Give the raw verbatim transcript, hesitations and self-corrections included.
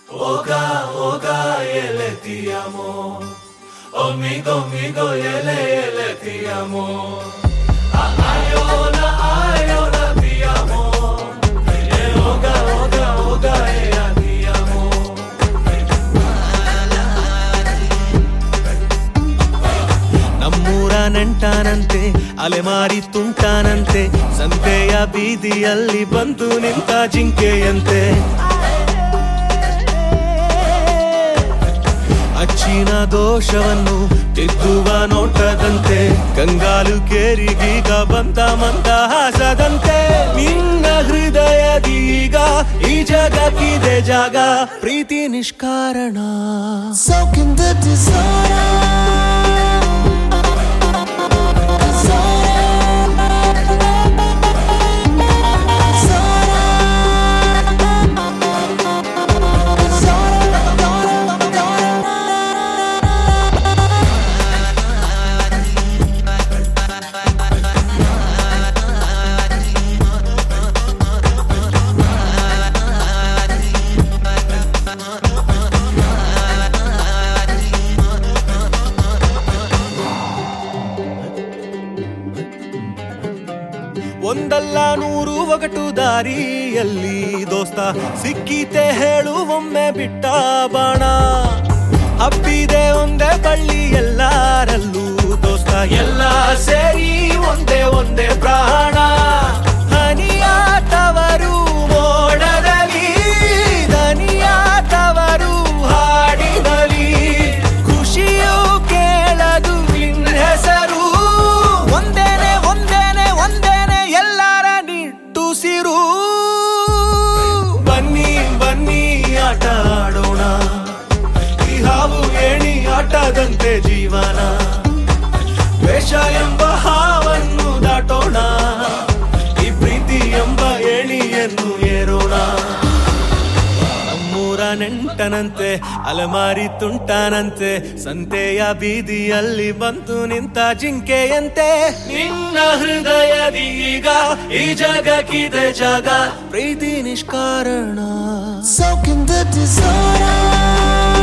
Oga, oga, ele ti amo. Omigo, migo, ele, ele ti amo. Ayona, ayona ti amo. E oga, oga, oga, e ti amo. ನಮ್ಮೂರ ನೆಂಟಾನಂತೆ ಅಲೆಮಾರಿ ತುಂಟಾನಂತೆ ಸಂತೆಯ ಬೀದಿಯಲ್ಲಿ ಬಂದು ನಿಂತ ಜಿಂಕೆಯಂತೆ ಅಚ್ಚಿನ ದೋಷವನ್ನು ತಿದ್ದುವ ನೋಟದಂತೆ ಕಂಗಾಲು ಕೇರಿಗೀಗ ಬಂದ ಮಂದಹಾಸದಂತೆ ನಿನ್ನ ಹೃದಯದೀಗ ಈ ಜಗಕ್ಕಿದೆ ಜಾಗ ಪ್ರೀತಿ ನಿಷ್ಕಾರಣ Soak in the disorder. ಒಂದಲ್ಲ ನೂರು ಒಗಟು ದಾರಿಯಲ್ಲಿ ದೋಸ್ತ ಸಿಕ್ಕಿತೆ ಹೇಳು ಒಮ್ಮೆ ಬಿಟ್ಟ ಬಾಣ ಹಬ್ಬಿದೆ ಒಂದೇ ಬಳ್ಳಿ ಎಲ್ಲರಲ್ಲೂ ದೋಸ್ತ ಎಲ್ಲ ಸೇರಿ ಒಂದೇ ಒಂದೇ ಪ್ರಾಣ ಹನಿಯಾತವರು ಮೋಡದಲ್ಲಿ ದನಿಯಾತವರು ಹಾಡಿದಲ್ಲಿ ಖುಷಿಯು ಕೇಳದು ನಿನ್ನ ಹೆಸರು ಒಂದೇನೆ ಒಂದೇನೆ ಒಂದೇನೆ ಎಲ್ಲರ ನಿಟ್ಟುಸಿರು ಬನ್ನಿ ಬನ್ನಿ ಆಟ ಆಡೋಣ ಈ ಹಾವು ಏಣಿ ಆಟದಂತೆ ಜೀವನ ದ್ವೇಷ ಎಂಬ ಹಾವನ್ನು ದಾಟೋಣ ಈ ಪ್ರೀತಿ ಎಂಬ ಏಣಿಯನ್ನು ಏರೋಣ ನಮ್ಮೂರ ನೆಂಟನಂತೆ ಅಲಮಾರಿ ತುಂಟಾನಂತೆ ಸಂತೆಯ ಬೀದಿಯಲ್ಲಿ ಬಂತು ನಿಂತ ಜಿಂಕೆಯಂತೆ ನಿನ್ನ ಹೃದಯದೀಗ ಈ ಜಗಕ್ಕಿದೆ ಜಾಗ ಪ್ರೀತಿ ನಿಷ್ಕಾರಣ Soak in the disorder.